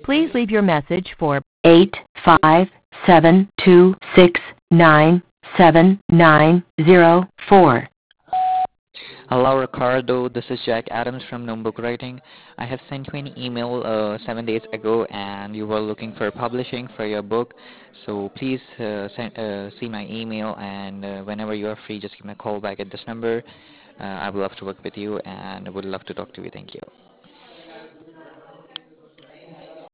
Please leave your message for 85726979004. Hello, Ricardo. This is Jack Adams from Gnome Writing. I have sent you an email 7 days ago, and you were looking for publishing for your book. So please see my email, and whenever you are free, just give me a call back at this number. I would love to work with you, and would love to talk to you. Thank you.